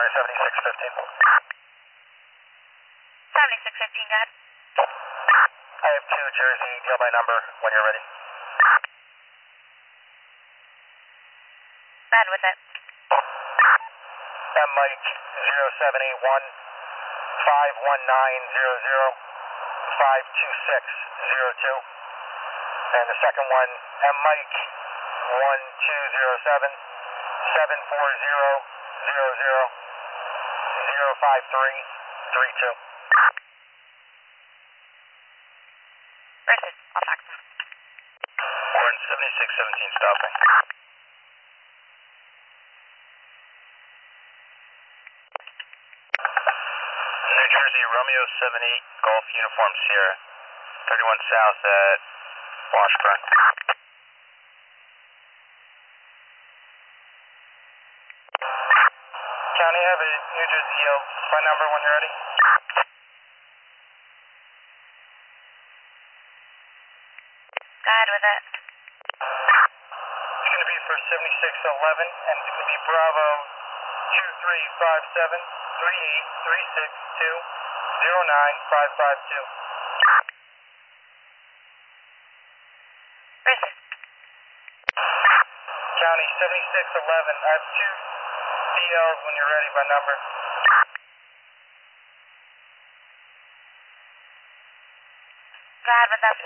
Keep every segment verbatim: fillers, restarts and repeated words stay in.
Warren seventy-six fifteen. seventy-six fifteen, got it. I have two Jersey, deal by number when you're ready. Bad with it. M Mike zero seven eight one five one nine zero zero five two six zero two. And the second one, M Mike one two zero seven seven four zero zero zero zero five three three two. Versus, I'll talk to him. Warren seventy-six seventeen stopping. New Jersey, Romeo seven eight, Golf Uniform Sierra, thirty-one South at Washburn. County, have a New Jersey Yelp by number when you're ready. Go ahead with it. It's going to be for seventy-six eleven, and it's going to be Bravo two three five seven three eight three six two zero nine five five two. Versus. County seventy-six eleven, I have two D Ls when you're ready by number. Go ahead with that.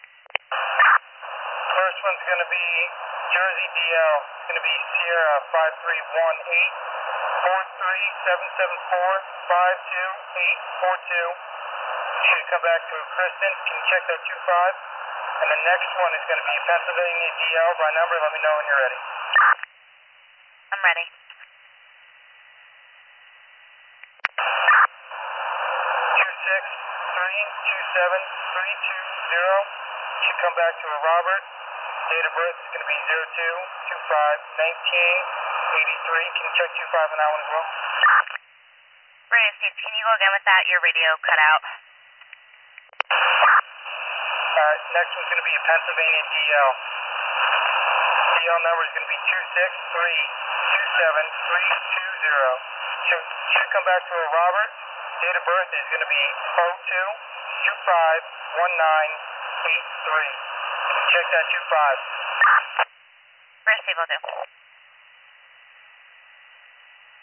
First one's going to be Jersey D L. It's going to be Sierra five three one eight four three seven seven four five two eight four two. Should come back to Kristen. Can you check that two five? And the next one is going to be Pennsylvania D L by number. Let me know when you're ready. I'm ready. two six three two seven three two zero. Should come back to a Robert. Date of birth is going to be zero two two five nineteen eighty-three. Can you check two five on that one as well? Radio Steve, can you go again with that? Your radio cut out. Alright, next one's going to be a Pennsylvania D L. D L number is going to be two six three two seven three two zero. Should, should come back to a Robert. Date of birth is going to be oh two two five one nine eight three. Can you check that two five? First Steve will do.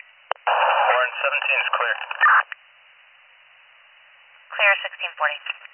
Warren seventeen is clear. Clear sixteen forty.